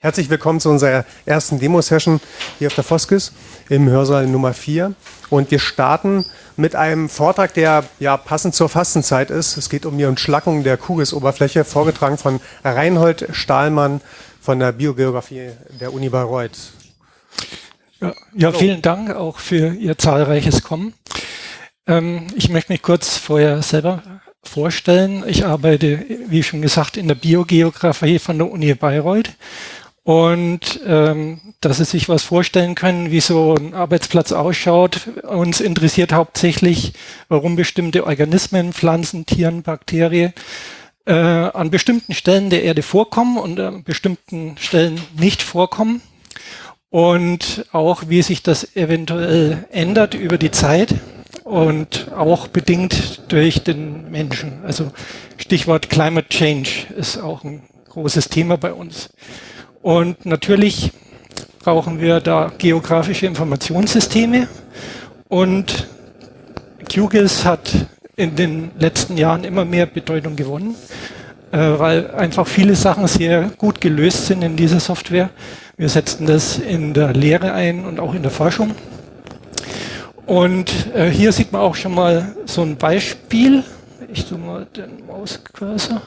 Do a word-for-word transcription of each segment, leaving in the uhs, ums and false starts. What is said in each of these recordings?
Herzlich willkommen zu unserer ersten Demo-Session hier auf der Foskis im Hörsaal Nummer vier. Und wir starten mit einem Vortrag, der ja passend zur Fastenzeit ist. Es geht um die Entschlackung der Kugels-Oberfläche, vorgetragen von Reinhold Stahlmann von der Biogeographie der Uni Bayreuth. Ja, ja, vielen Dank auch für Ihr zahlreiches Kommen. Ähm, ich möchte mich kurz vorher selber vorstellen. Ich arbeite, wie schon gesagt, in der Biogeographie von der Uni Bayreuth. Und ähm, dass Sie sich was vorstellen können, wie so ein Arbeitsplatz ausschaut. Uns interessiert hauptsächlich, warum bestimmte Organismen, Pflanzen, Tieren, Bakterien äh, an bestimmten Stellen der Erde vorkommen und an bestimmten Stellen nicht vorkommen. Und auch, wie sich das eventuell ändert über die Zeit und auch bedingt durch den Menschen. Also Stichwort Climate Change ist auch ein großes Thema bei uns. Und natürlich brauchen wir da geografische Informationssysteme. Und QGIS hat in den letzten Jahren immer mehr Bedeutung gewonnen, äh, weil einfach viele Sachen sehr gut gelöst sind in dieser Software. Wir setzen das in der Lehre ein und auch in der Forschung. Und äh, hier sieht man auch schon mal so ein Beispiel. Ich tue mal den Mauscursor.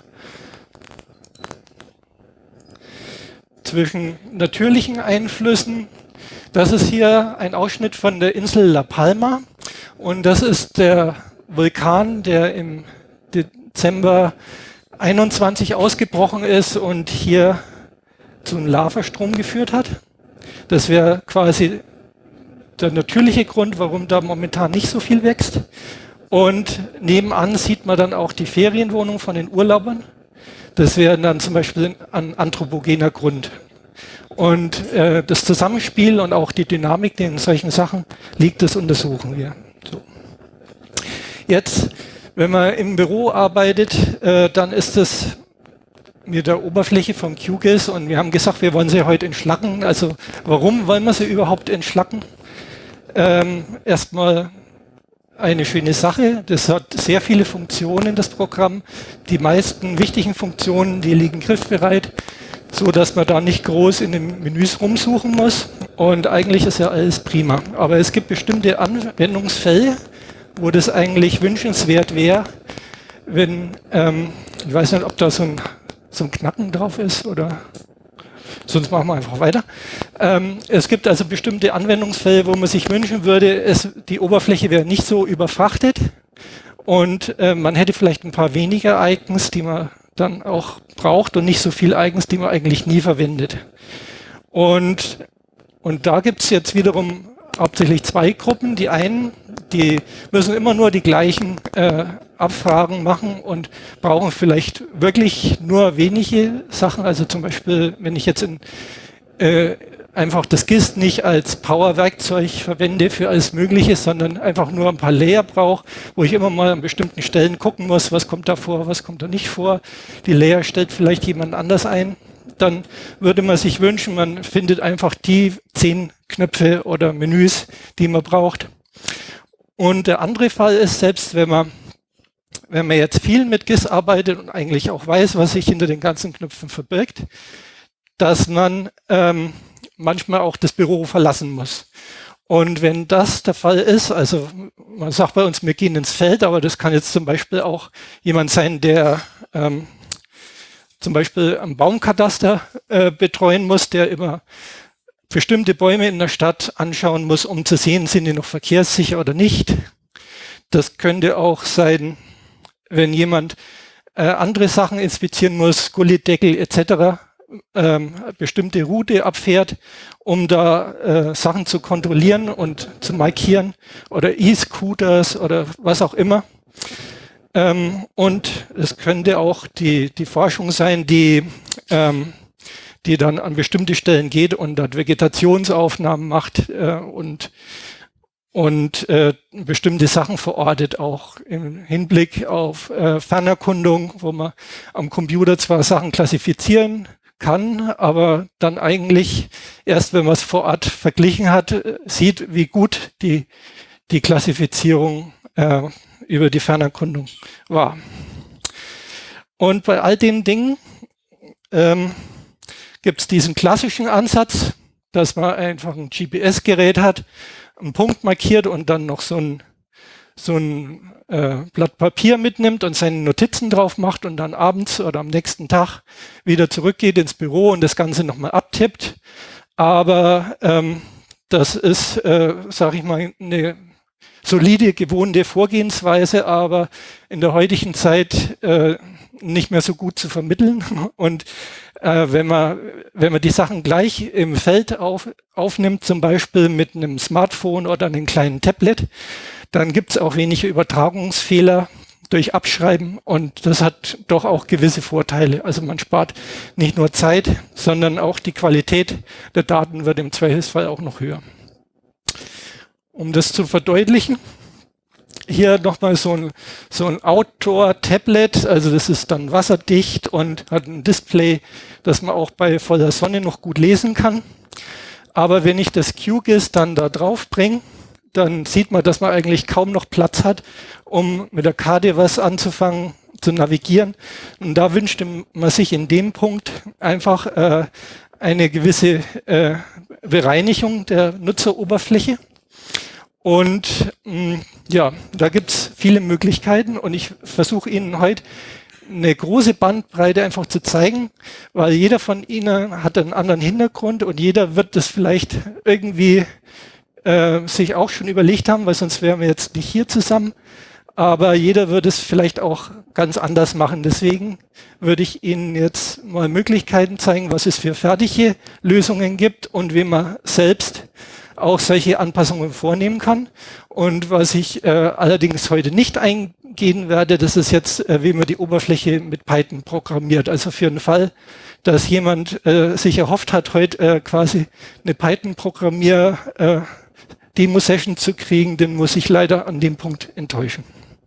Zwischen natürlichen Einflüssen. Das ist hier ein Ausschnitt von der Insel La Palma. Und das ist der Vulkan, der im Dezember einundzwanzig ausgebrochen ist und hier zu einem Lavastrom geführt hat. Das wäre quasi der natürliche Grund, warum da momentan nicht so viel wächst. Und nebenan sieht man dann auch die Ferienwohnung von den Urlaubern. Das wäre dann zum Beispiel ein anthropogener Grund. Und äh, das Zusammenspiel und auch die Dynamik in solchen Sachen liegt, das untersuchen wir. So. Jetzt, wenn man im Büro arbeitet, äh, dann ist das mit der Oberfläche von QGIS und wir haben gesagt, wir wollen sie heute entschlacken. Also warum wollen wir sie überhaupt entschlacken? Ähm, erstmal eine schöne Sache. Das hat sehr viele Funktionen, das Programm. Die meisten wichtigen Funktionen, die liegen griffbereit, so dass man da nicht groß in den Menüs rumsuchen muss. Und eigentlich ist ja alles prima. Aber es gibt bestimmte Anwendungsfälle, wo das eigentlich wünschenswert wäre, wenn, ähm, ich weiß nicht, ob da so ein, so ein Knacken drauf ist oder... Sonst machen wir einfach weiter. Ähm, es gibt also bestimmte Anwendungsfälle, wo man sich wünschen würde, es, die Oberfläche wäre nicht so überfrachtet und äh, man hätte vielleicht ein paar weniger Icons, die man dann auch braucht und nicht so viele Icons, die man eigentlich nie verwendet. Und, und da gibt es jetzt wiederum hauptsächlich zwei Gruppen. Die einen, die müssen immer nur die gleichen äh, Abfragen machen und brauchen vielleicht wirklich nur wenige Sachen. Also zum Beispiel, wenn ich jetzt in, äh, einfach das GIST nicht als Power-Werkzeug verwende für alles Mögliche, sondern einfach nur ein paar Layer brauche, wo ich immer mal an bestimmten Stellen gucken muss, was kommt da vor, was kommt da nicht vor. Die Layer stellt vielleicht jemand anders ein. Dann würde man sich wünschen, man findet einfach die zehn Knöpfe oder Menüs, die man braucht. Und der andere Fall ist, selbst wenn man, wenn man jetzt viel mit GIS arbeitet und eigentlich auch weiß, was sich hinter den ganzen Knöpfen verbirgt, dass man ähm, manchmal auch das Büro verlassen muss. Und wenn das der Fall ist, also man sagt bei uns, wir gehen ins Feld, aber das kann jetzt zum Beispiel auch jemand sein, der ähm, zum Beispiel am Baumkataster äh, betreuen muss, der immer bestimmte Bäume in der Stadt anschauen muss, um zu sehen, sind die noch verkehrssicher oder nicht. Das könnte auch sein, wenn jemand äh, andere Sachen inspizieren muss, Gullydeckel et cetera, ähm, bestimmte Route abfährt, um da äh, Sachen zu kontrollieren und zu markieren oder E-Scooters oder was auch immer. Ähm, und es könnte auch die, die Forschung sein, die, ähm, die dann an bestimmte Stellen geht und dort Vegetationsaufnahmen macht äh, und, und äh, bestimmte Sachen verortet, auch im Hinblick auf äh, Fernerkundung, wo man am Computer zwar Sachen klassifizieren kann, aber dann eigentlich erst, wenn man es vor Ort verglichen hat, sieht, wie gut die, die Klassifizierung äh, über die Fernerkundung war. Und bei all den Dingen ähm, gibt es diesen klassischen Ansatz, dass man einfach ein G P S-Gerät hat, einen Punkt markiert und dann noch so ein, so ein äh, Blatt Papier mitnimmt und seine Notizen drauf macht und dann abends oder am nächsten Tag wieder zurückgeht ins Büro und das Ganze nochmal abtippt. Aber ähm, das ist, äh, sage ich mal, eine solide, gewohnte Vorgehensweise, aber in der heutigen Zeit äh, nicht mehr so gut zu vermitteln. Und äh, wenn man wenn man die Sachen gleich im Feld auf, aufnimmt, zum Beispiel mit einem Smartphone oder einem kleinen Tablet, dann gibt es auch wenige Übertragungsfehler durch Abschreiben und das hat doch auch gewisse Vorteile. Also man spart nicht nur Zeit, sondern auch die Qualität der Daten wird im Zweifelsfall auch noch höher. Um das zu verdeutlichen, hier nochmal so ein, so ein Outdoor-Tablet, also das ist dann wasserdicht und hat ein Display, das man auch bei voller Sonne noch gut lesen kann. Aber wenn ich das Q GIS dann da drauf bringe, dann sieht man, dass man eigentlich kaum noch Platz hat, um mit der Karte was anzufangen, zu navigieren. Und da wünschte man sich in dem Punkt einfach äh, eine gewisse äh, Bereinigung der Nutzeroberfläche. Und mh, ja, da gibt's viele Möglichkeiten und ich versuche Ihnen heute eine große Bandbreite einfach zu zeigen, weil jeder von Ihnen hat einen anderen Hintergrund und jeder wird das vielleicht irgendwie äh, sich auch schon überlegt haben, weil sonst wären wir jetzt nicht hier zusammen. Aber jeder würde es vielleicht auch ganz anders machen. Deswegen würde ich Ihnen jetzt mal Möglichkeiten zeigen, was es für fertige Lösungen gibt und wie man selbst auch solche Anpassungen vornehmen kann. Und was ich äh, allerdings heute nicht eingehen werde, das ist jetzt, äh, wie man die Oberfläche mit Python programmiert. Also für den Fall, dass jemand äh, sich erhofft hat, heute äh, quasi eine Python-Programmier- äh, Demo-Session zu kriegen, den muss ich leider an dem Punkt enttäuschen.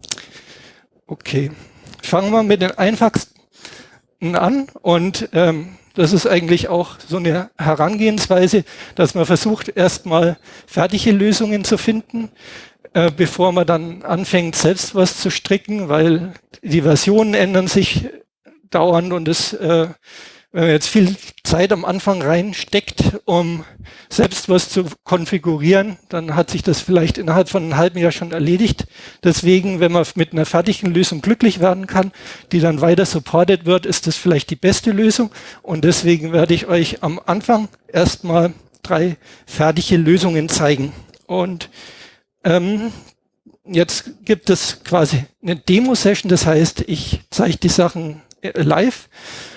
Okay, fangen wir mit den einfachsten an und ähm, das ist eigentlich auch so eine Herangehensweise, dass man versucht, erstmal fertige Lösungen zu finden, äh, bevor man dann anfängt, selbst was zu stricken, weil die Versionen ändern sich dauernd und es, äh, wenn man jetzt viel Zeit am Anfang reinsteckt, um selbst was zu konfigurieren, dann hat sich das vielleicht innerhalb von einem halben Jahr schon erledigt. Deswegen, wenn man mit einer fertigen Lösung glücklich werden kann, die dann weiter supported wird, ist das vielleicht die beste Lösung. Und deswegen werde ich euch am Anfang erstmal drei fertige Lösungen zeigen. Und ähm, jetzt gibt es quasi eine Demo-Session, das heißt, ich zeige die Sachen live.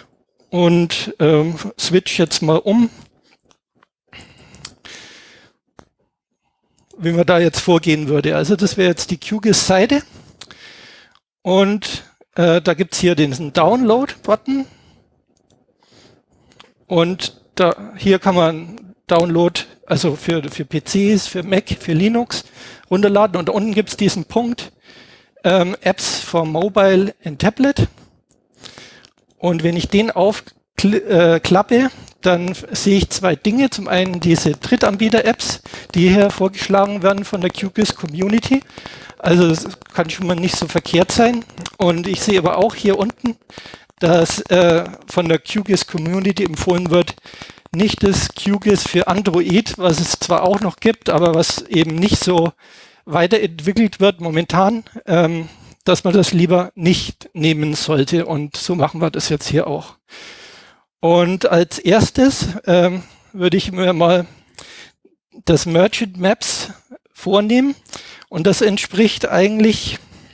Und ähm, switch jetzt mal um, wie man da jetzt vorgehen würde. Also das wäre jetzt die Q GIS-Seite und äh, da gibt's hier den Download-Button und da, hier kann man Download, also für, für P Cs, für Mac, für Linux runterladen und unten gibt's diesen Punkt ähm, Apps for Mobile and Tablet. Und wenn ich den aufklappe, äh, dann sehe ich zwei Dinge. Zum einen diese Drittanbieter-Apps, die hier vorgeschlagen werden von der Q GIS Community. Also das kann schon mal nicht so verkehrt sein. Und ich sehe aber auch hier unten, dass äh, von der Q GIS Community empfohlen wird, nicht das Q GIS für Android, was es zwar auch noch gibt, aber was eben nicht so weiterentwickelt wird momentan, ähm, dass man das lieber nicht nehmen sollte. Und so machen wir das jetzt hier auch. Und als erstes ähm, würde ich mir mal das Merchant Maps vornehmen. Und das entspricht eigentlich,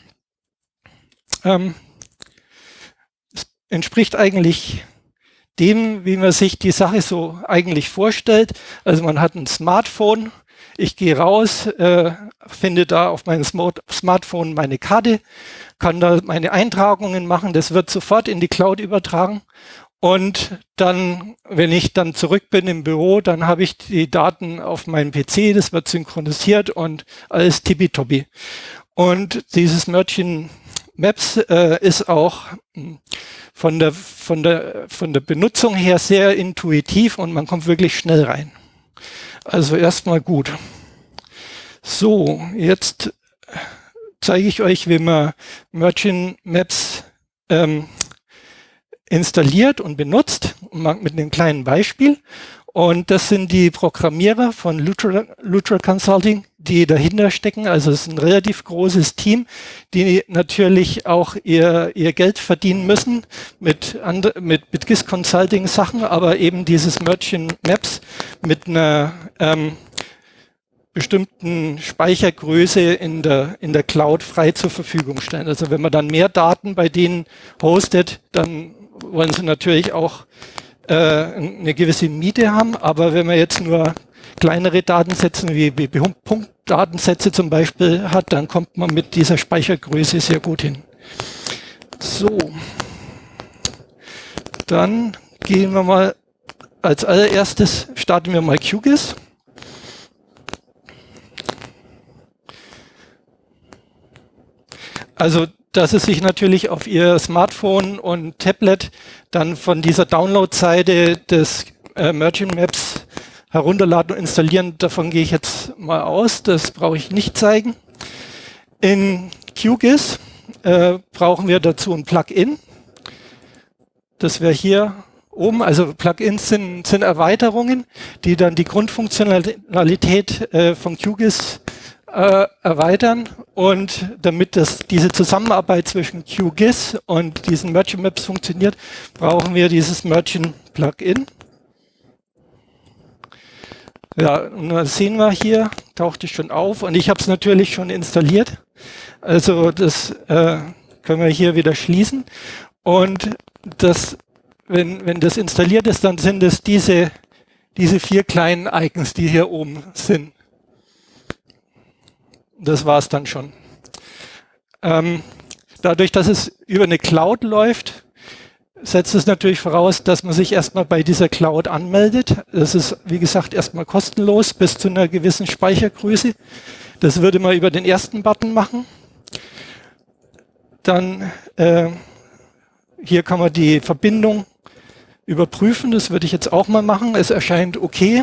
ähm, entspricht eigentlich dem, wie man sich die Sache so eigentlich vorstellt. Also man hat ein Smartphone. Ich gehe raus, äh, finde da auf meinem Smart- Smartphone meine Karte, kann da meine Eintragungen machen. Das wird sofort in die Cloud übertragen. Und dann, wenn ich dann zurück bin im Büro, dann habe ich die Daten auf meinem P C, das wird synchronisiert und alles tippitoppi. Und dieses Merchant Maps äh, ist auch von der, von der, von der Benutzung her sehr intuitiv und man kommt wirklich schnell rein. Also erstmal gut. So, jetzt zeige ich euch, wie man Merchant Maps ähm, installiert und benutzt, mit einem kleinen Beispiel. Und das sind die Programmierer von Lutra, Lutra Consulting, die dahinter stecken. Also es ist ein relativ großes Team, die natürlich auch ihr, ihr Geld verdienen müssen mit, and, mit, mit G I S Consulting Sachen, aber eben dieses Merchant Maps mit einer ähm, bestimmten Speichergröße in der, in der Cloud frei zur Verfügung stellen. Also wenn man dann mehr Daten bei denen hostet, dann wollen sie natürlich auch äh, eine gewisse Miete haben, aber wenn man jetzt nur kleinere Datensätze wie, wie Punktdatensätze zum Beispiel hat, dann kommt man mit dieser Speichergröße sehr gut hin. So, dann gehen wir mal, als allererstes starten wir mal Q G I S. Also, dass es sich natürlich auf Ihr Smartphone und Tablet dann von dieser Download-Seite des äh, Merchant Maps herunterladen und installieren, davon gehe ich jetzt mal aus. Das brauche ich nicht zeigen. In Q G I S äh, brauchen wir dazu ein Plugin. Das wäre hier oben. Also Plugins sind, sind Erweiterungen, die dann die Grundfunktionalität äh, von Q G I S Äh, erweitern, und damit das, diese Zusammenarbeit zwischen Q G I S und diesen Merchant Maps funktioniert, brauchen wir dieses Merchant Plugin. Ja, und das sehen wir hier, taucht es schon auf, und ich habe es natürlich schon installiert. Also das äh, können wir hier wieder schließen. Und das, wenn, wenn das installiert ist, dann sind es diese, diese vier kleinen Icons, die hier oben sind. Das war es dann schon. Ähm, dadurch, dass es über eine Cloud läuft, setzt es natürlich voraus, dass man sich erstmal bei dieser Cloud anmeldet. Das ist, wie gesagt, erstmal kostenlos bis zu einer gewissen Speichergröße. Das würde man über den ersten Button machen. Dann äh, hier kann man die Verbindung überprüfen. Das würde ich jetzt auch mal machen. Es erscheint okay.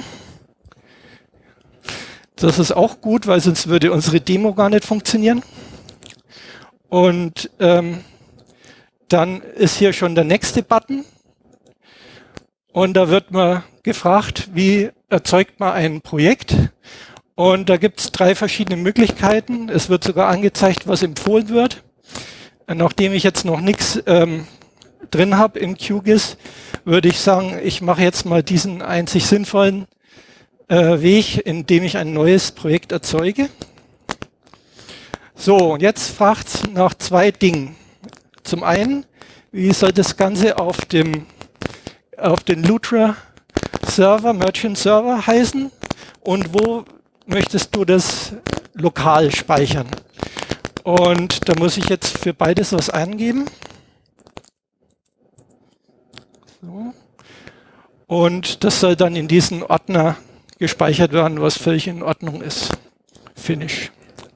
Das ist auch gut, weil sonst würde unsere Demo gar nicht funktionieren. Und ähm, dann ist hier schon der nächste Button. Und da wird man gefragt, wie erzeugt man ein Projekt. Und da gibt es drei verschiedene Möglichkeiten. Es wird sogar angezeigt, was empfohlen wird. Nachdem ich jetzt noch nichts ähm, drin habe im Q G I S, würde ich sagen, ich mache jetzt mal diesen einzig sinnvollen Weg, indem ich ein neues Projekt erzeuge. So, und jetzt fragt es nach zwei Dingen. Zum einen, wie soll das Ganze auf dem auf den Lutra Server, Merchant Server heißen, und wo möchtest du das lokal speichern? Und da muss ich jetzt für beides was eingeben. So. Und das soll dann in diesen Ordner gespeichert werden, was völlig in Ordnung ist. Finish.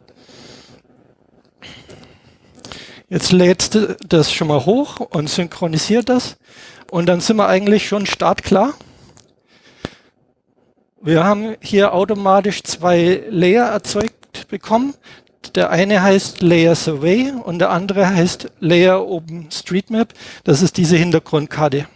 Jetzt lädt das schon mal hoch und synchronisiert das, und dann sind wir eigentlich schon startklar. Wir haben hier automatisch zwei Layer erzeugt bekommen. Der eine heißt Layer Survey und der andere heißt Layer OpenStreetMap. Das ist diese Hintergrundkarte.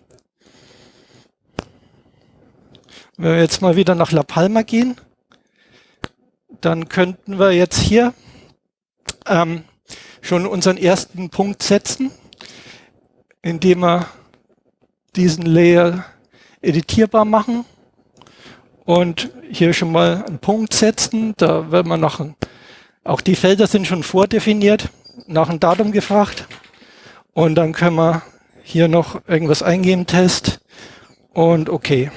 Wenn wir jetzt mal wieder nach La Palma gehen, dann könnten wir jetzt hier ähm, schon unseren ersten Punkt setzen, indem wir diesen Layer editierbar machen und hier schon mal einen Punkt setzen. Da werden wir nach, auch die Felder sind schon vordefiniert, nach einem Datum gefragt, und dann können wir hier noch irgendwas eingeben, Test, und okay.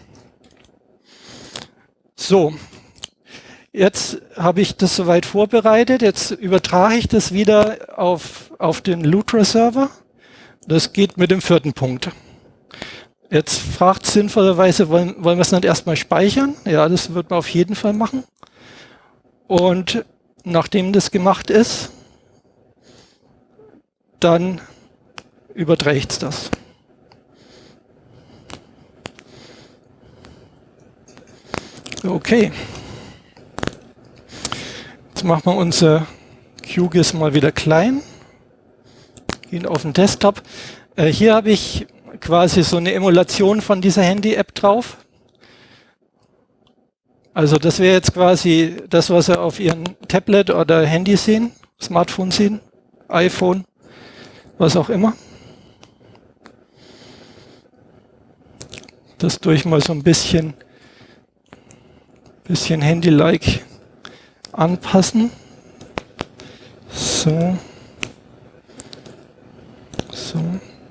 So, jetzt habe ich das soweit vorbereitet. Jetzt übertrage ich das wieder auf, auf den Lutra-Server. Das geht mit dem vierten Punkt. Jetzt fragt sinnvollerweise, wollen, wollen wir es nicht erstmal speichern? Ja, das wird man auf jeden Fall machen. Und nachdem das gemacht ist, dann überträgt es das. Okay. Jetzt machen wir unser Q G I S mal wieder klein. Gehen auf den Desktop. Äh, hier habe ich quasi so eine Emulation von dieser Handy-App drauf. Also das wäre jetzt quasi das, was Sie auf Ihrem Tablet oder Handy sehen, Smartphone sehen, iPhone, was auch immer. Das durch mal so ein bisschen, bisschen Handy-like anpassen. So. So.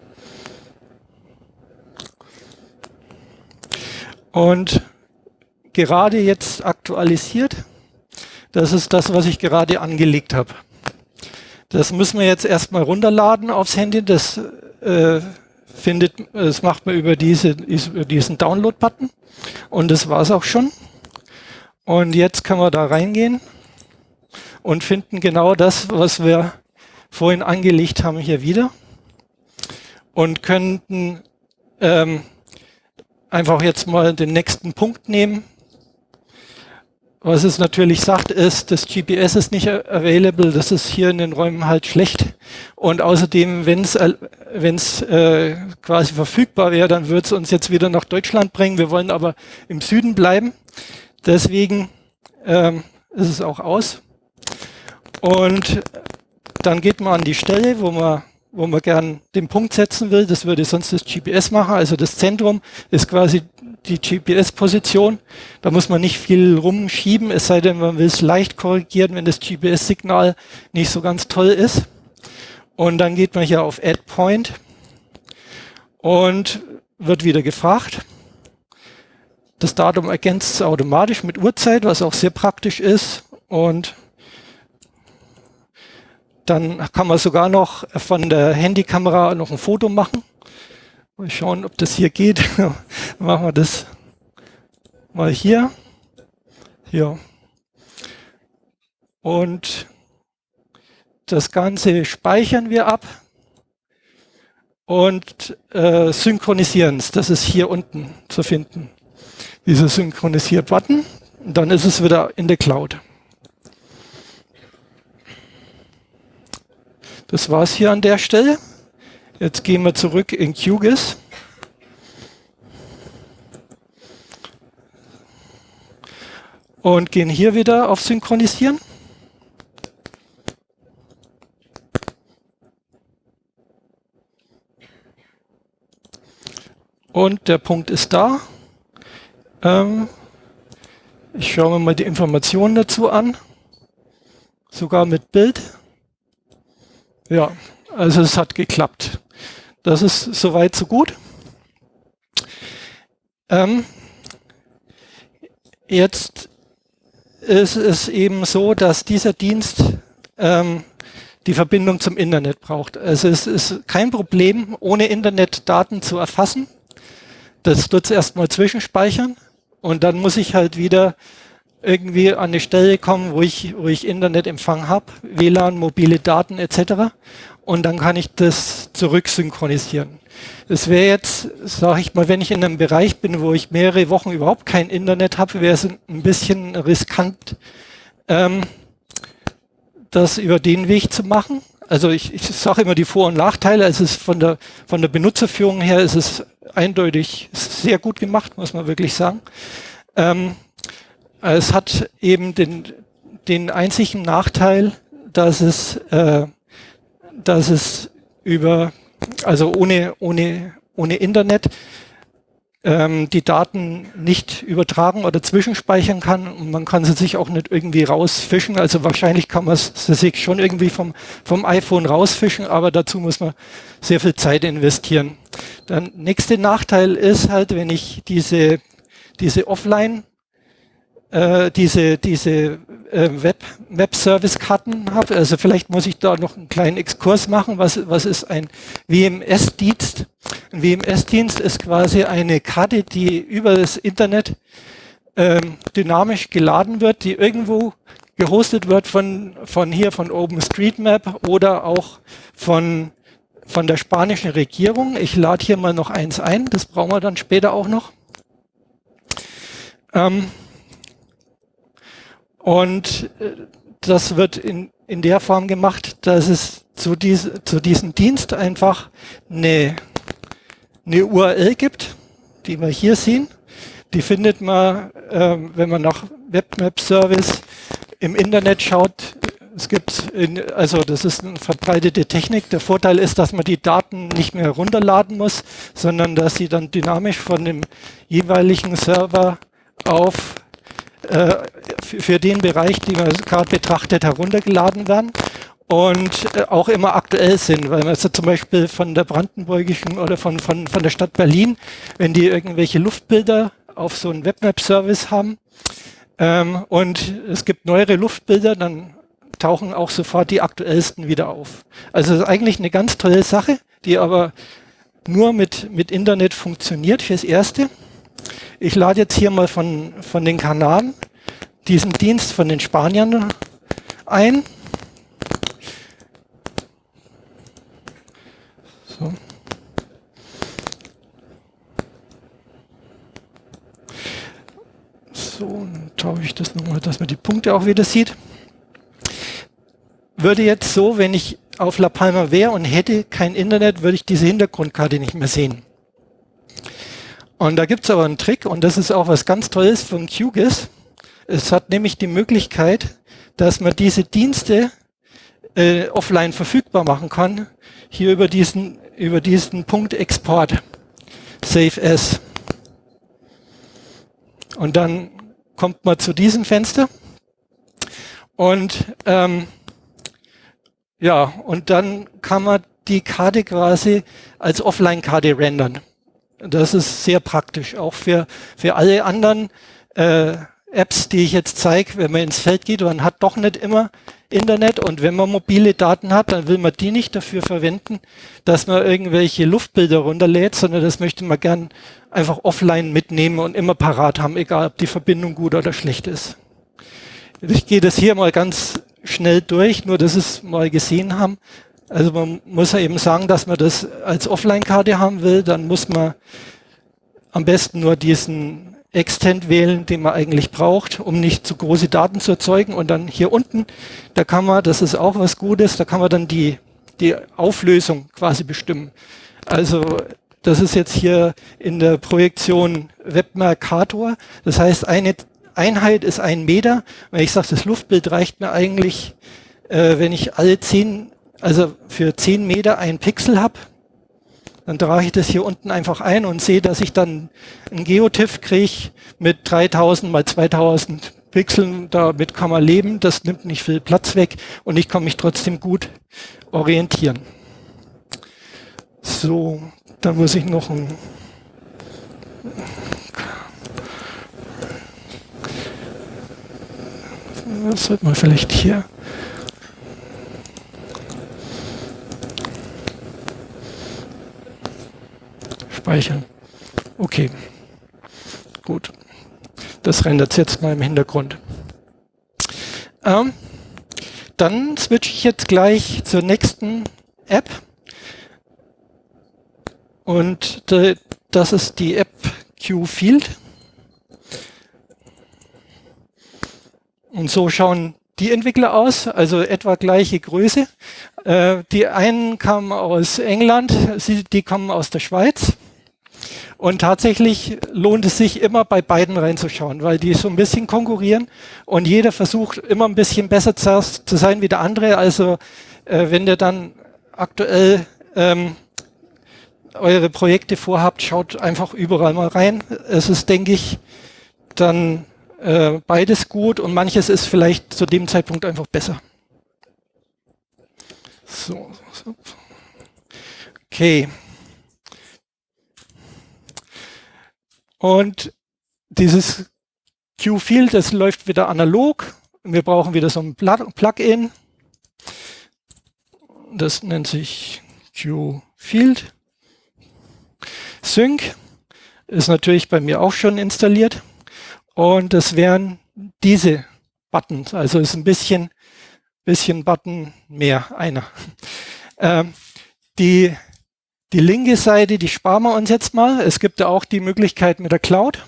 Und gerade jetzt aktualisiert, das ist das, was ich gerade angelegt habe. Das müssen wir jetzt erstmal runterladen aufs Handy. Das äh, findet, das macht man über, diese, über diesen Download-Button. Und das war es auch schon. Und jetzt können wir da reingehen und finden genau das, was wir vorhin angelegt haben, hier wieder. Und könnten ähm, einfach jetzt mal den nächsten Punkt nehmen. Was es natürlich sagt, ist, das G P S ist nicht available, das ist hier in den Räumen halt schlecht. Und außerdem, wenn es wenn es äh, quasi verfügbar wäre, dann würde es uns jetzt wieder nach Deutschland bringen. Wir wollen aber im Süden bleiben. Deswegen ähm, ist es auch aus. Und dann geht man an die Stelle, wo man wo man gern den Punkt setzen will. Das würde sonst das G P S machen. Also das Zentrum ist quasi die G P S-Position. Da muss man nicht viel rumschieben, es sei denn, man will es leicht korrigieren, wenn das G P S-Signal nicht so ganz toll ist. Und dann geht man hier auf Add Point und wird wieder gefragt. Das Datum ergänzt es automatisch mit Uhrzeit, was auch sehr praktisch ist. Und dann kann man sogar noch von der Handykamera noch ein Foto machen. Mal schauen, ob das hier geht. Machen wir das mal hier. Ja. Und das Ganze speichern wir ab und äh, synchronisieren es. Das ist hier unten zu finden. Dieser Synchronisiert-Button. Und dann ist es wieder in der Cloud. Das war's hier an der Stelle. Jetzt gehen wir zurück in Q G I S. Und gehen hier wieder auf Synchronisieren. Und der Punkt ist da. Ähm, ich schaue mir mal die Informationen dazu an. Sogar mit Bild. Ja, also es hat geklappt. Das ist soweit so gut. Ähm, jetzt ist es eben so, dass dieser Dienst ähm, die Verbindung zum Internet braucht. Also es ist kein Problem, ohne Internet Daten zu erfassen. Das tut es erstmal zwischenspeichern und dann muss ich halt wieder irgendwie an eine Stelle kommen, wo ich, wo ich Internetempfang habe, W L A N, mobile Daten et cetera. Und dann kann ich das zurücksynchronisieren. Das wäre jetzt, sage ich mal, wenn ich in einem Bereich bin, wo ich mehrere Wochen überhaupt kein Internet habe, wäre es ein bisschen riskant, ähm, das über den Weg zu machen. Also ich, ich sage immer die Vor- und Nachteile. Es ist von der, von der Benutzerführung her ist es eindeutig sehr gut gemacht, muss man wirklich sagen. Ähm, Es hat eben den, den einzigen Nachteil, dass es, äh, dass es über, also ohne, ohne, ohne Internet ähm, die Daten nicht übertragen oder zwischenspeichern kann und man kann sie sich auch nicht irgendwie rausfischen. Also wahrscheinlich kann man sie sich schon irgendwie vom, vom iPhone rausfischen, aber dazu muss man sehr viel Zeit investieren. Der nächste Nachteil ist halt, wenn ich diese, diese Offline Äh, diese diese äh, Web Web-Service-Karten habe. Also vielleicht muss ich da noch einen kleinen Exkurs machen. Was was ist ein W M S-Dienst? Ein W M S-Dienst ist quasi eine Karte, die über das Internet ähm, dynamisch geladen wird, die irgendwo gehostet wird von von hier von OpenStreetMap oder auch von von der spanischen Regierung. Ich lade hier mal noch eins ein. Das brauchen wir dann später auch noch. Ähm, Und das wird in, in der Form gemacht, dass es zu, dies, zu diesem Dienst einfach eine, eine U R L gibt, die wir hier sehen. Die findet man, äh, wenn man nach Webmap-Service im Internet schaut. Es gibt, in, also das ist eine verbreitete Technik. Der Vorteil ist, dass man die Daten nicht mehr runterladen muss, sondern dass sie dann dynamisch von dem jeweiligen Server auf äh, für, für den Bereich, den man gerade betrachtet, heruntergeladen werden und äh, auch immer aktuell sind, weil man also zum Beispiel von der brandenburgischen oder von, von, von der Stadt Berlin, wenn die irgendwelche Luftbilder auf so einen Webmap-Service haben ähm, und es gibt neuere Luftbilder, dann tauchen auch sofort die aktuellsten wieder auf. Also das ist eigentlich eine ganz tolle Sache, die aber nur mit, mit Internet funktioniert fürs Erste. Ich lade jetzt hier mal von, von den Kanaren diesen Dienst von den Spaniern ein. So. So, dann tausche ich das nochmal, dass man die Punkte auch wieder sieht. Würde jetzt so, wenn ich auf La Palma wäre und hätte kein Internet, würde ich diese Hintergrundkarte nicht mehr sehen. Und da gibt es aber einen Trick und das ist auch was ganz Tolles von QGIS. Es hat nämlich die Möglichkeit, dass man diese Dienste äh, offline verfügbar machen kann, hier über diesen, über diesen Punkt Export, Save As. Und dann kommt man zu diesem Fenster und ähm, ja, und dann kann man die Karte quasi als Offline-Karte rendern. Das ist sehr praktisch, auch für, für alle anderen äh, Apps, die ich jetzt zeige, wenn man ins Feld geht, man hat doch nicht immer Internet und wenn man mobile Daten hat, dann will man die nicht dafür verwenden, dass man irgendwelche Luftbilder runterlädt, sondern das möchte man gern einfach offline mitnehmen und immer parat haben, egal ob die Verbindung gut oder schlecht ist. Ich gehe das hier mal ganz schnell durch, nur dass Sie es mal gesehen haben. Also man muss ja eben sagen, dass man das als Offline-Karte haben will, dann muss man am besten nur diesen Extend wählen, den man eigentlich braucht, um nicht zu große Daten zu erzeugen. Und dann hier unten, da kann man, das ist auch was Gutes, da kann man dann die, die Auflösung quasi bestimmen. Also das ist jetzt hier in der Projektion Webmercator. Das heißt, eine Einheit ist ein Meter. Wenn ich sage, das Luftbild reicht mir eigentlich, äh, wenn ich alle zehn, also für zehn Meter ein Pixel habe, dann trage ich das hier unten einfach ein und sehe, dass ich dann ein Geotiff kriege mit dreitausend mal zweitausend Pixeln. Damit kann man leben, das nimmt nicht viel Platz weg und ich kann mich trotzdem gut orientieren. So, da muss ich noch ein Das sollte man vielleicht hier speichern. Okay, gut. Das rendert jetzt mal im Hintergrund. Ähm, dann switche ich jetzt gleich zur nächsten App. Und äh, das ist die App QField. Und so schauen die Entwickler aus, also etwa gleiche Größe. Äh, die einen kamen aus England, sie, die kommen aus der Schweiz. Und tatsächlich lohnt es sich immer bei beiden reinzuschauen, weil die so ein bisschen konkurrieren und jeder versucht immer ein bisschen besser zu, zu sein wie der andere. Also äh, wenn ihr dann aktuell ähm, eure Projekte vorhabt, schaut einfach überall mal rein. Es ist, denke ich, dann äh, beides gut und manches ist vielleicht zu dem Zeitpunkt einfach besser. So, so. Okay. Und dieses QField, das läuft wieder analog. Wir brauchen wieder so ein Plugin. Das nennt sich QField. Sync ist natürlich bei mir auch schon installiert. Und das wären diese Buttons. Also ist ein bisschen, bisschen Button mehr, einer. Ähm, die Die linke Seite, die sparen wir uns jetzt mal. Es gibt ja auch die Möglichkeit mit der Cloud.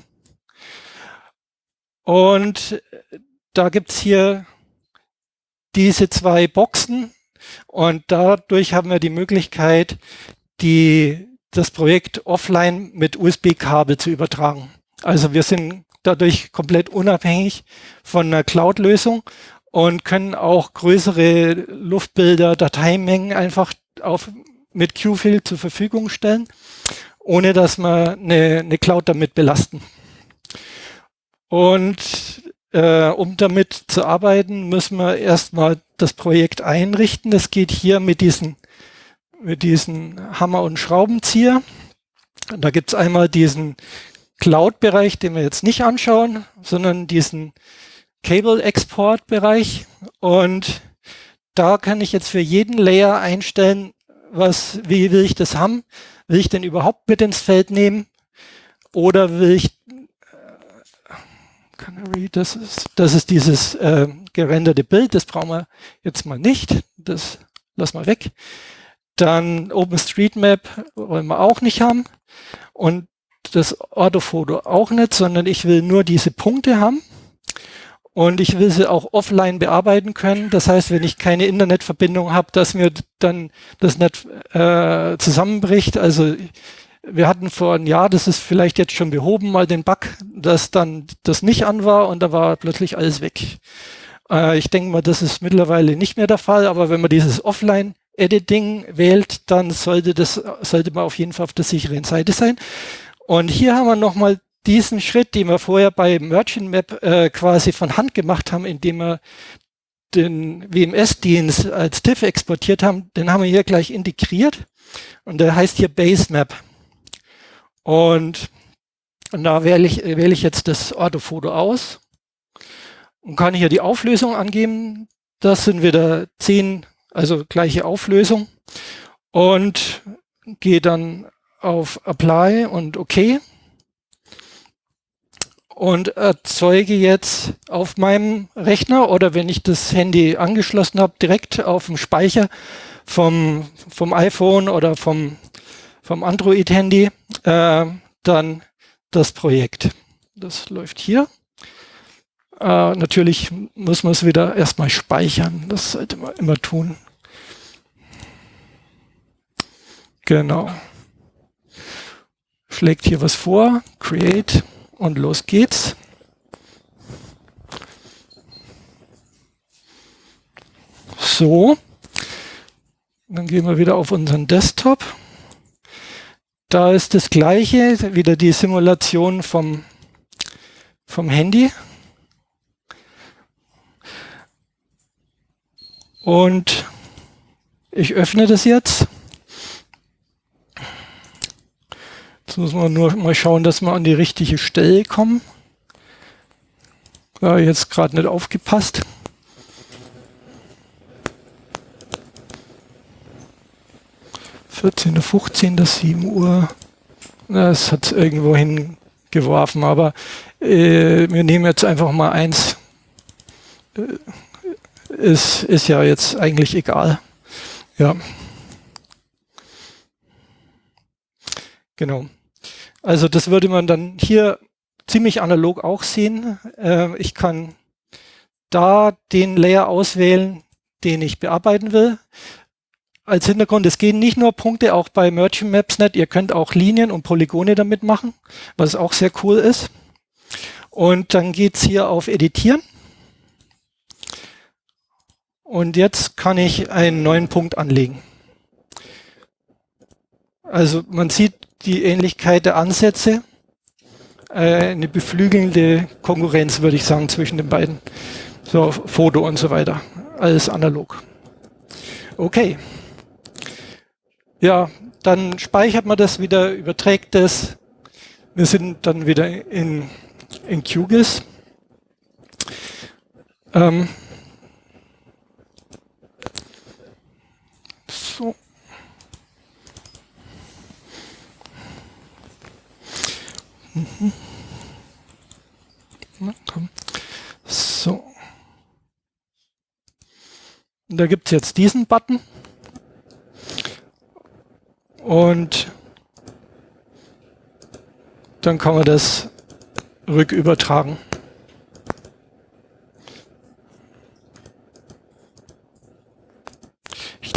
Und da gibt's hier diese zwei Boxen. Und dadurch haben wir die Möglichkeit, die, das Projekt offline mit U S B-Kabel zu übertragen. Also wir sind dadurch komplett unabhängig von einer Cloud-Lösung und können auch größere Luftbilder, Dateimengen einfach auf, mit Qfil zur Verfügung stellen, ohne dass wir eine, eine Cloud damit belasten. Und äh, um damit zu arbeiten, müssen wir erstmal das Projekt einrichten. Das geht hier mit diesen, mit diesen Hammer- und Schraubenzieher. Und da gibt es einmal diesen Cloud-Bereich, den wir jetzt nicht anschauen, sondern diesen Cable-Export-Bereich. Und da kann ich jetzt für jeden Layer einstellen, was, wie will ich das haben? Will ich denn überhaupt mit ins Feld nehmen? Oder will ich, äh, Canary, das ist, das ist dieses äh, gerenderte Bild, das brauchen wir jetzt mal nicht. Das lassen wir weg. Dann OpenStreetMap wollen wir auch nicht haben. Und das Orthofoto auch nicht, sondern ich will nur diese Punkte haben. Und ich will sie auch offline bearbeiten können. Das heißt, wenn ich keine Internetverbindung habe, dass mir dann das nicht äh, zusammenbricht. Also wir hatten vor einem Jahr, das ist vielleicht jetzt schon behoben, mal den Bug, dass dann das nicht an war und da war plötzlich alles weg. Äh, ich denke mal, das ist mittlerweile nicht mehr der Fall, aber wenn man dieses Offline-Editing wählt, dann sollte das sollte man auf jeden Fall auf der sicheren Seite sein. Und hier haben wir nochmal diesen Schritt, den wir vorher bei Merchant Map äh, quasi von Hand gemacht haben, indem wir den W M S-Dienst als T I F F exportiert haben, den haben wir hier gleich integriert. Und der heißt hier Basemap. Und, und da wähle ich, wähle ich jetzt das Orthofoto aus und kann hier die Auflösung angeben. Das sind wieder zehn, also gleiche Auflösung. Und gehe dann auf Apply und OK. Und erzeuge jetzt auf meinem Rechner oder wenn ich das Handy angeschlossen habe, direkt auf dem Speicher vom, vom iPhone oder vom, vom Android-Handy äh, dann das Projekt. Das läuft hier. Äh, natürlich muss man es wieder erstmal speichern. Das sollte man immer tun. Genau. Schlägt hier was vor. Create. Und los geht's. So. Dann gehen wir wieder auf unseren Desktop. Da ist das Gleiche, wieder die Simulation vom, vom Handy. Und ich öffne das jetzt. Jetzt muss man nur mal schauen, dass wir an die richtige Stelle kommen. Ja, jetzt gerade nicht aufgepasst. vierzehn Uhr fünfzehn, das sieben Uhr. Das hat es irgendwo hingeworfen, aber äh, wir nehmen jetzt einfach mal eins. Äh, ist, ist ja jetzt eigentlich egal. Ja. Genau. Also das würde man dann hier ziemlich analog auch sehen. Äh, ich kann da den Layer auswählen, den ich bearbeiten will. Als Hintergrund, es gehen nicht nur Punkte, auch bei Merchant Maps nicht. Ihr könnt auch Linien und Polygone damit machen, was auch sehr cool ist. Und dann geht es hier auf Editieren. Und jetzt kann ich einen neuen Punkt anlegen. Also man sieht die Ähnlichkeit der Ansätze. Äh, eine beflügelnde Konkurrenz, würde ich sagen, zwischen den beiden. So, Foto und so weiter. Alles analog. Okay. Ja, dann speichert man das wieder, überträgt das. Wir sind dann wieder in, in QGIS. Ähm, so. Mhm. Na, komm. So. Und da gibt es jetzt diesen Button. Und dann kann man das rückübertragen.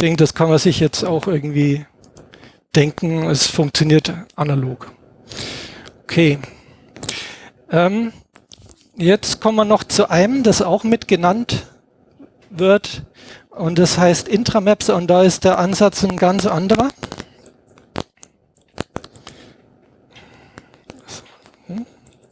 denke, das kann man sich jetzt auch irgendwie denken, es funktioniert analog. Okay. Ähm, jetzt kommen wir noch zu einem, das auch mit genannt wird, und das heißt Intramaps, und da ist der Ansatz ein ganz anderer. Hm.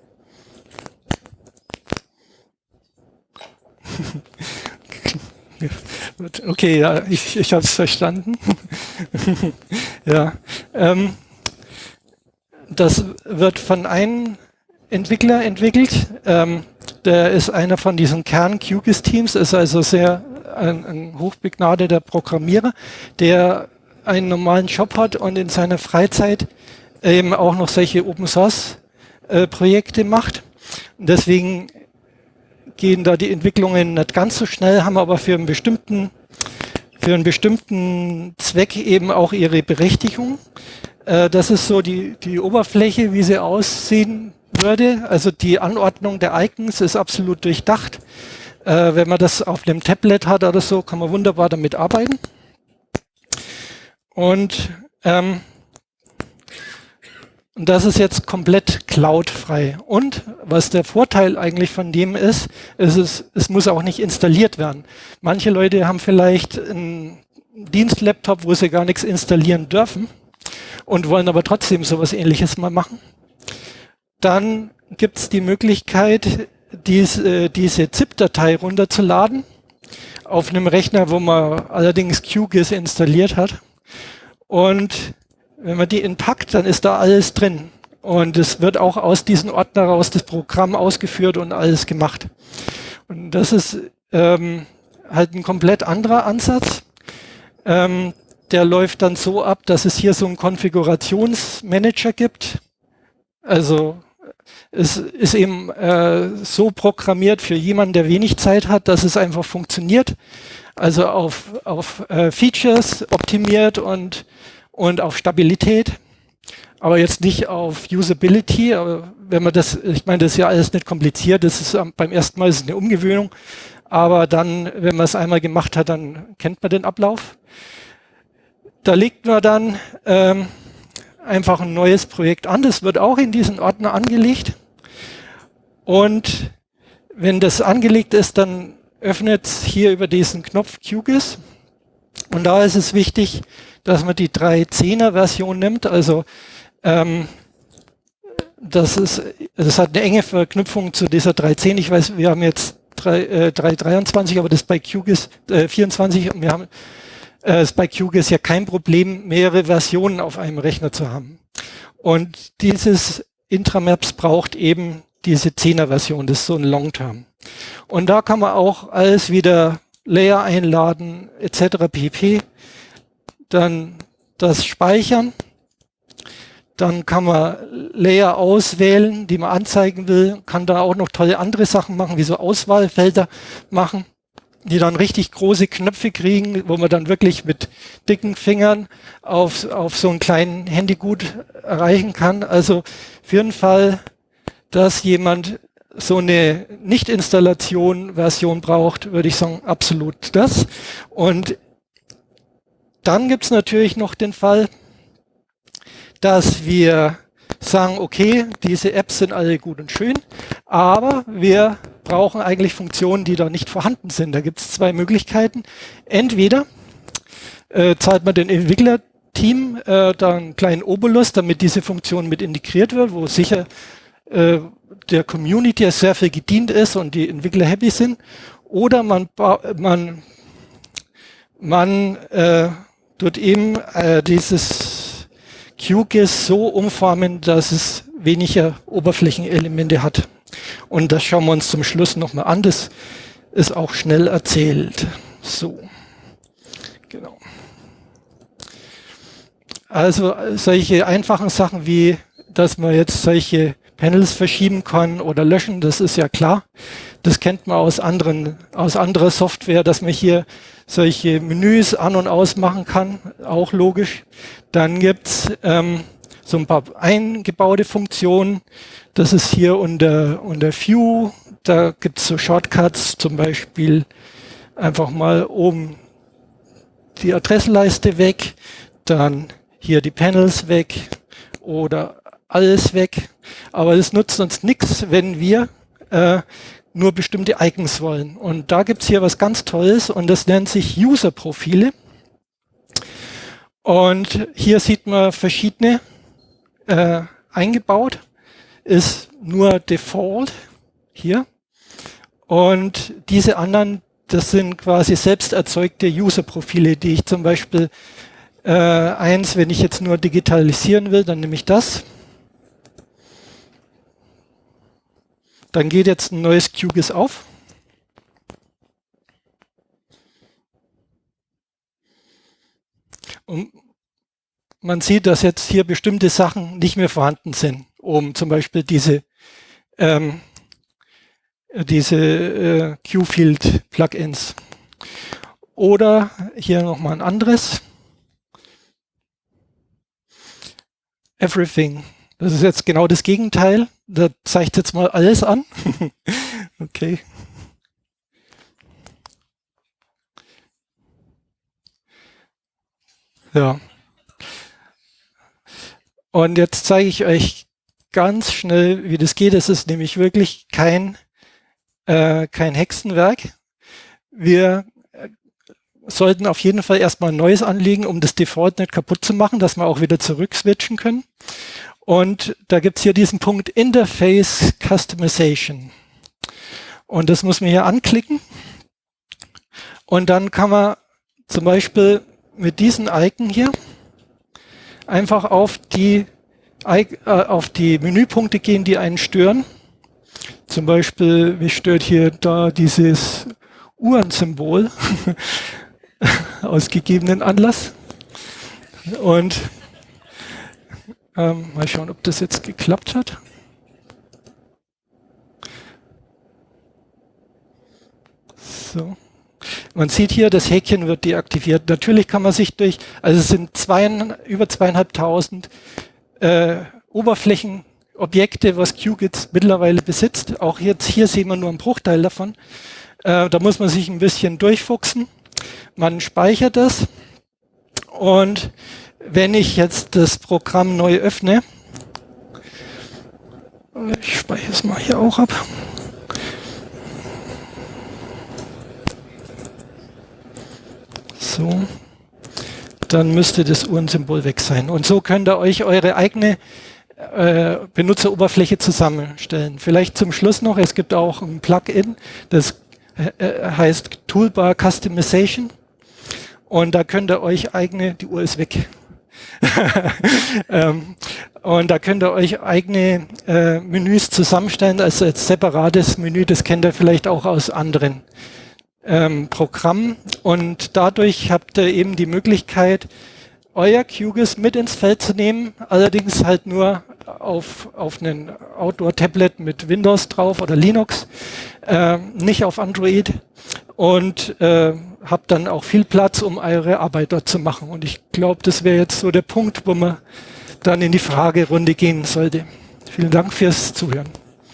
Okay, ja, ich, ich habe es verstanden. Ja, ähm, das wird von einem Entwickler entwickelt. Ähm, der ist einer von diesen Kern-Q GIS-Teams, ist also sehr ein, ein hochbegnadeter Programmierer, der einen normalen Job hat und in seiner Freizeit eben auch noch solche Open-Source-Projekte macht. Und deswegen gehen da die Entwicklungen nicht ganz so schnell, haben aber für einen bestimmten, für einen bestimmten Zweck eben auch ihre Berechtigung. Äh, das ist so die, die Oberfläche, wie sie aussehen würde. Also die Anordnung der Icons ist absolut durchdacht. Äh, wenn man das auf einem Tablet hat oder so, kann man wunderbar damit arbeiten. Und ähm, Und das ist jetzt komplett cloudfrei. Und was der Vorteil eigentlich von dem ist, ist es, es muss auch nicht installiert werden. Manche Leute haben vielleicht einen Dienstlaptop, wo sie gar nichts installieren dürfen und wollen aber trotzdem sowas Ähnliches mal machen. Dann gibt es die Möglichkeit, diese, diese ZIP-Datei runterzuladen auf einem Rechner, wo man allerdings Q GIS installiert hat. Und wenn man die inpackt, dann ist da alles drin. Und es wird auch aus diesem Ordner raus das Programm ausgeführt und alles gemacht. Und das ist ähm, halt ein komplett anderer Ansatz. Ähm, der läuft dann so ab, dass es hier so einen Konfigurationsmanager gibt. Also es ist eben äh, so programmiert für jemanden, der wenig Zeit hat, dass es einfach funktioniert. Also auf, auf äh, Features optimiert und und auf Stabilität, aber jetzt nicht auf Usability. Aber wenn man das, ich meine, das ist ja alles nicht kompliziert, das ist beim ersten Mal ist es eine Umgewöhnung, aber dann, wenn man es einmal gemacht hat, dann kennt man den Ablauf. Da legt man dann ähm, einfach ein neues Projekt an, das wird auch in diesen Ordner angelegt, und wenn das angelegt ist, dann öffnet es hier über diesen Knopf Q GIS, und da ist es wichtig, dass man die drei Punkt zehner Version nimmt, also ähm, das ist, das hat eine enge Verknüpfung zu dieser drei Punkt zehn. Ich weiß, wir haben jetzt drei Punkt dreiundzwanzig, aber das ist bei Q GIS äh, vierundzwanzig, und wir haben äh, ist bei Q GIS ja kein Problem, mehrere Versionen auf einem Rechner zu haben. Und dieses Intramaps braucht eben diese zehner Version, das ist so ein Long-Term. Und da kann man auch alles wieder Layer einladen, et cetera pp. Dann das speichern. Dann kann man Layer auswählen, die man anzeigen will. Kann da auch noch tolle andere Sachen machen, wie so Auswahlfelder machen, die dann richtig große Knöpfe kriegen, wo man dann wirklich mit dicken Fingern auf, auf so einen kleinen Handygut erreichen kann. Also für den Fall, dass jemand so eine Nicht-Installation-Version braucht, würde ich sagen, absolut das. Und dann gibt es natürlich noch den Fall, dass wir sagen, okay, diese Apps sind alle gut und schön, aber wir brauchen eigentlich Funktionen, die da nicht vorhanden sind. Da gibt es zwei Möglichkeiten. Entweder äh, zahlt man den Entwicklerteam äh, da einen kleinen Obolus, damit diese Funktion mit integriert wird, wo sicher äh, der Community sehr viel gedient ist und die Entwickler happy sind. Oder man, man, man äh, tut eben äh, dieses Q GIS so umformen, dass es weniger Oberflächenelemente hat. Und das schauen wir uns zum Schluss nochmal an. Das ist auch schnell erzählt. So, genau. Also solche einfachen Sachen wie, dass man jetzt solche Panels verschieben kann oder löschen, das ist ja klar. Das kennt man aus anderen, aus anderer Software, dass man hier solche Menüs an- und ausmachen kann, auch logisch. Dann gibt's ähm, so ein paar eingebaute Funktionen. Das ist hier unter, unter View. Da gibt's so Shortcuts, zum Beispiel einfach mal oben die Adressleiste weg, dann hier die Panels weg oder alles weg. Aber es nutzt uns nichts, wenn wir äh, nur bestimmte Icons wollen. Und da gibt es hier was ganz Tolles und das nennt sich User-Profile. Und hier sieht man verschiedene äh, eingebaut. Ist nur Default hier. Und diese anderen, das sind quasi selbst erzeugte User-Profile, die ich zum Beispiel äh, eins, wenn ich jetzt nur digitalisieren will, dann nehme ich das. Dann geht jetzt ein neues Q G I S auf. Und man sieht, dass jetzt hier bestimmte Sachen nicht mehr vorhanden sind, um zum Beispiel diese, ähm, diese äh, Q-Field-Plugins. Oder hier nochmal ein anderes. Everything. Das ist jetzt genau das Gegenteil. Da zeigt jetzt mal alles an. Okay. Ja. Und jetzt zeige ich euch ganz schnell, wie das geht. Es ist nämlich wirklich kein, äh, kein Hexenwerk. Wir äh, sollten auf jeden Fall erstmal ein neues anlegen, um das Default nicht kaputt zu machen, dass wir auch wieder zurück switchen können. Und da gibt es hier diesen Punkt Interface Customization. Und das muss man hier anklicken. Und dann kann man zum Beispiel mit diesen Icon hier einfach auf die, äh, auf die Menüpunkte gehen, die einen stören. Zum Beispiel, mich stört hier da dieses Uhrensymbol aus gegebenen Anlass. Und ähm, mal schauen, ob das jetzt geklappt hat. So. Man sieht hier, das Häkchen wird deaktiviert. Natürlich kann man sich durch, also es sind zwei, über zweieinhalbtausend äh, Oberflächenobjekte, was Q G I S mittlerweile besitzt. Auch jetzt hier sehen wir nur einen Bruchteil davon. Äh, da muss man sich ein bisschen durchfuchsen. Man speichert das. Und wenn ich jetzt das Programm neu öffne, ich speichere es mal hier auch ab. So, dann müsste das Uhrensymbol weg sein. Und so könnt ihr euch eure eigene äh, Benutzeroberfläche zusammenstellen. Vielleicht zum Schluss noch, es gibt auch ein Plugin, das äh, heißt Toolbar Customization. Und da könnt ihr euch eigene, die Uhr ist weg. ähm, und da könnt ihr euch eigene äh, Menüs zusammenstellen, also als separates Menü, das kennt ihr vielleicht auch aus anderen Ähm, Programm, und dadurch habt ihr eben die Möglichkeit, euer Q G I S mit ins Feld zu nehmen, allerdings halt nur auf, auf einen Outdoor-Tablet mit Windows drauf oder Linux, äh, nicht auf Android, und äh, habt dann auch viel Platz, um eure Arbeit dort zu machen. Und ich glaube, das wäre jetzt so der Punkt, wo man dann in die Fragerunde gehen sollte. Vielen Dank fürs Zuhören.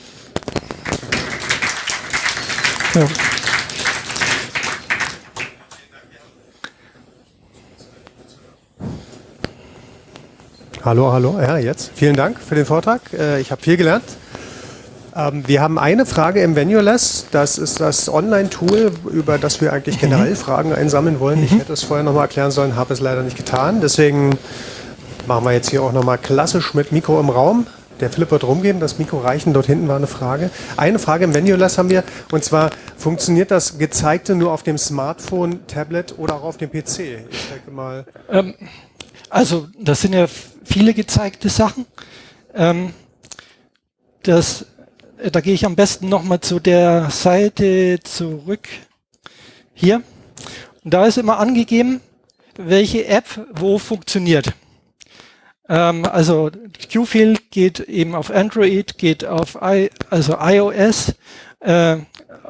Ja. Hallo, hallo. Ja, jetzt. Vielen Dank für den Vortrag. Ich habe viel gelernt. Wir haben eine Frage im Venuless. Das ist das Online-Tool, über das wir eigentlich generell Fragen einsammeln wollen. Ich hätte es vorher nochmal erklären sollen, habe es leider nicht getan. Deswegen machen wir jetzt hier auch nochmal klassisch mit Mikro im Raum. Der Philipp wird rumgehen, das Mikro reichen. Dort hinten war eine Frage. Eine Frage im Venuless haben wir, und zwar, funktioniert das Gezeigte nur auf dem Smartphone, Tablet oder auch auf dem P C? Ich denke mal... Ähm. Also, das sind ja viele gezeigte Sachen. Ähm, das, da gehe ich am besten nochmal zu der Seite zurück. Hier. Und da ist immer angegeben, welche App wo funktioniert. Ähm, also, Q-Field geht eben auf Android, geht auf I, also iOS. Äh,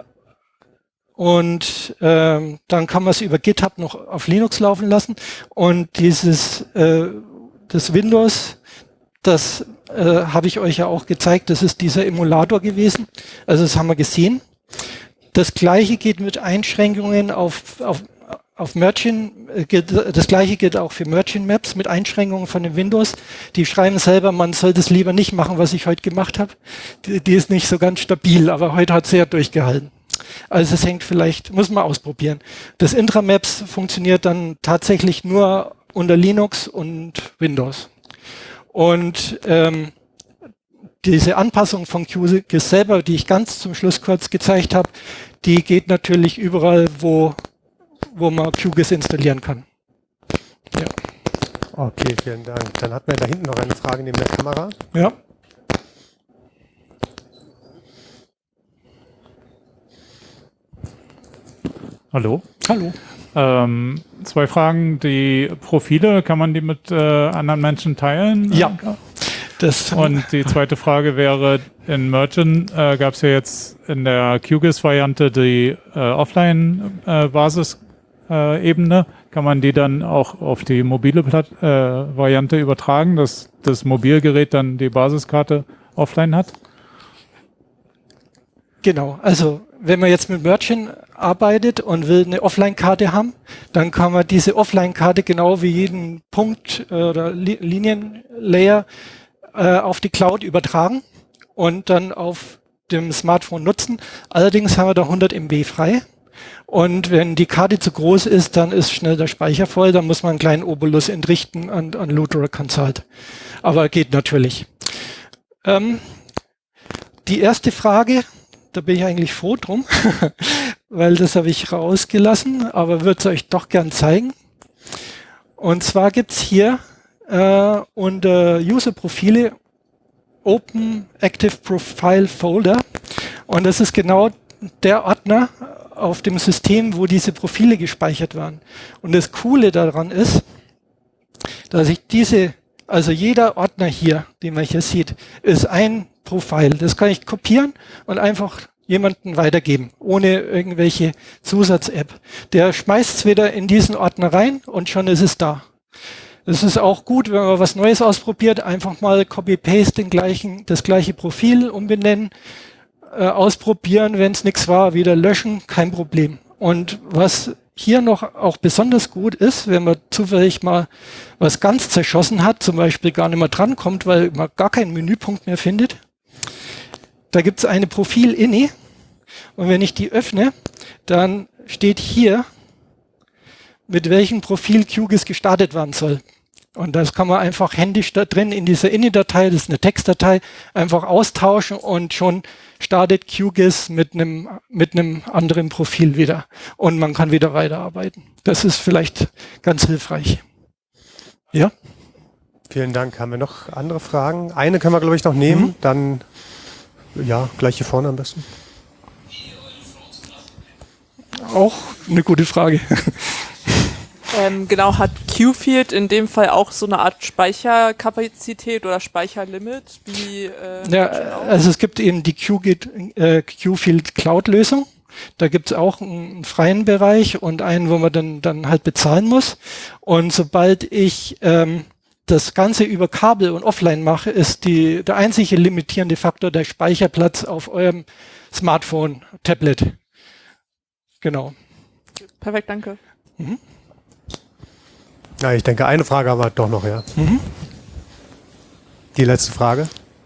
Und ähm, dann kann man es über GitHub noch auf Linux laufen lassen. Und dieses äh, das Windows, das äh, habe ich euch ja auch gezeigt, das ist dieser Emulator gewesen. Also das haben wir gesehen. Das gleiche geht mit Einschränkungen auf, auf, auf Merchant, äh, gilt, das gleiche gilt auch für Merchant Maps mit Einschränkungen von dem Windows. Die schreiben selber, man soll das lieber nicht machen, was ich heute gemacht habe. Die, die ist nicht so ganz stabil, aber heute hat sie ja durchgehalten. Also es hängt vielleicht, muss man ausprobieren. Das Intramaps funktioniert dann tatsächlich nur unter Linux und Windows. Und ähm, diese Anpassung von QGIS selber, die ich ganz zum Schluss kurz gezeigt habe, die geht natürlich überall, wo, wo man QGIS installieren kann. Ja. Okay, vielen Dank. Dann hat man da hinten noch eine Frage neben der Kamera. Ja. Hallo. Hallo. Ähm, zwei Fragen. Die Profile, kann man die mit äh, anderen Menschen teilen? Ja. Das Und die zweite Frage wäre, in Merchant äh, gab es ja jetzt in der QGIS-Variante die äh, Offline-Basis-Ebene. Äh, kann man die dann auch auf die mobile Plat äh, Variante übertragen, dass das Mobilgerät dann die Basiskarte offline hat? Genau, also wenn man jetzt mit Merchant arbeitet und will eine Offline-Karte haben, dann kann man diese Offline-Karte genau wie jeden Punkt äh, oder Li Linienlayer äh, auf die Cloud übertragen und dann auf dem Smartphone nutzen. Allerdings haben wir da hundert Megabyte frei. Und wenn die Karte zu groß ist, dann ist schnell der Speicher voll, dann muss man einen kleinen Obolus entrichten an, an Ludra Consult. Aber geht natürlich. Ähm, die erste Frage, da bin ich eigentlich froh drum, weil das habe ich rausgelassen, aber würde es euch doch gern zeigen. Und zwar gibt es hier äh, unter User-Profile Open Active Profile Folder. Und das ist genau der Ordner auf dem System, wo diese Profile gespeichert waren. Und das Coole daran ist, dass ich diese, also jeder Ordner hier, den man hier sieht, ist ein Profil. Das kann ich kopieren und einfach jemanden weitergeben, ohne irgendwelche Zusatz-App. Der schmeißt es wieder in diesen Ordner rein und schon ist es da. Das ist auch gut, wenn man was Neues ausprobiert, einfach mal Copy-Paste den gleichen, das gleiche Profil umbenennen, äh, ausprobieren, wenn es nichts war, wieder löschen, kein Problem. Und was hier noch auch besonders gut ist, wenn man zufällig mal was ganz zerschossen hat, zum Beispiel gar nicht mehr drankommt, weil man gar keinen Menüpunkt mehr findet, da gibt es eine Profil-Ini und wenn ich die öffne, dann steht hier, mit welchem Profil QGIS gestartet werden soll. Und das kann man einfach händisch da drin in dieser Ini-Datei, das ist eine Textdatei, einfach austauschen und schon startet QGIS mit einem mit einem anderen Profil wieder. Und man kann wieder weiterarbeiten. Das ist vielleicht ganz hilfreich. Ja? Vielen Dank. Haben wir noch andere Fragen? Eine können wir, glaube ich, noch nehmen. Mhm. Dann, ja, gleich hier vorne am besten. Auch eine gute Frage. Ähm, genau, hat QField in dem Fall auch so eine Art Speicherkapazität oder Speicherlimit? Wie, äh, ja, also es gibt eben die QGIS, äh, QField Cloud-Lösung. Da gibt es auch einen freien Bereich und einen, wo man dann, dann halt bezahlen muss. Und sobald ich ähm, das Ganze über Kabel und offline mache, ist die, der einzige limitierende Faktor der Speicherplatz auf eurem Smartphone, Tablet. Genau. Perfekt, danke. Mhm. Ja, ich denke, eine Frage haben wir doch noch, ja. Mhm. Die letzte Frage.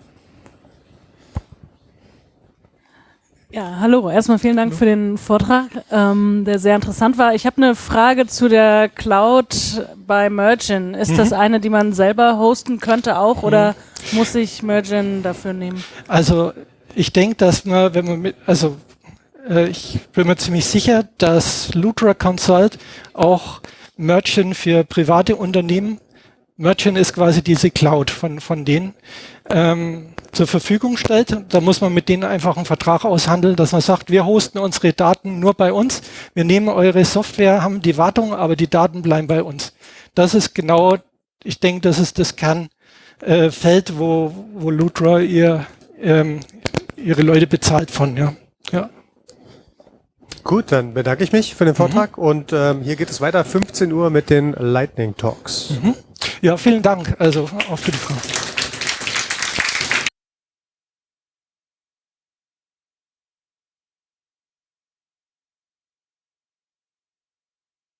Ja, hallo. Erstmal vielen Dank hallo. für den Vortrag, ähm, der sehr interessant war. Ich habe eine Frage zu der Cloud bei Mergin. Ist mhm. das eine, die man selber hosten könnte auch mhm. oder muss ich Mergin dafür nehmen? Also ich denke, dass man, wenn man mit, also äh, ich bin mir ziemlich sicher, dass Ludra Consult auch Merchant für private Unternehmen, Merchant ist quasi diese Cloud von, von denen, ähm, zur Verfügung stellt. Da muss man mit denen einfach einen Vertrag aushandeln, dass man sagt, wir hosten unsere Daten nur bei uns, wir nehmen eure Software, haben die Wartung, aber die Daten bleiben bei uns. Das ist genau, ich denke, das ist das Kernfeld, äh, wo, wo Ludra ihr, ähm, ihre Leute bezahlt von, ja. ja. Gut, dann bedanke ich mich für den Vortrag mhm. und ähm, hier geht es weiter, fünfzehn Uhr mit den Lightning Talks. Mhm. Ja, vielen Dank, also auch für die Frage.